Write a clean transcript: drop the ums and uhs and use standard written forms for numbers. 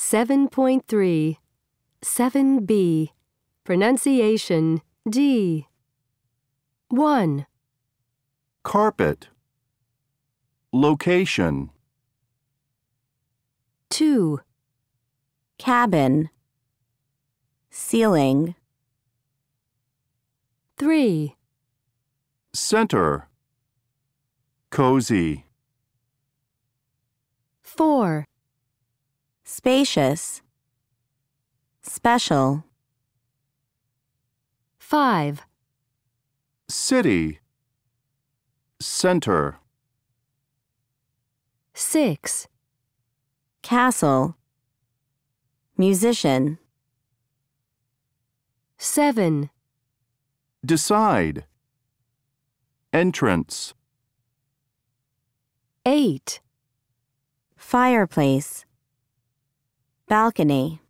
7.3 7b Pronunciation D. 1. Carpet. Location. 2. Cabin, ceiling, 3. Center. Cozy. 4. spacious, special, 5. City. Center. 6. castle, musician, 7. Decide. Entrance. 8. fireplace, balcony.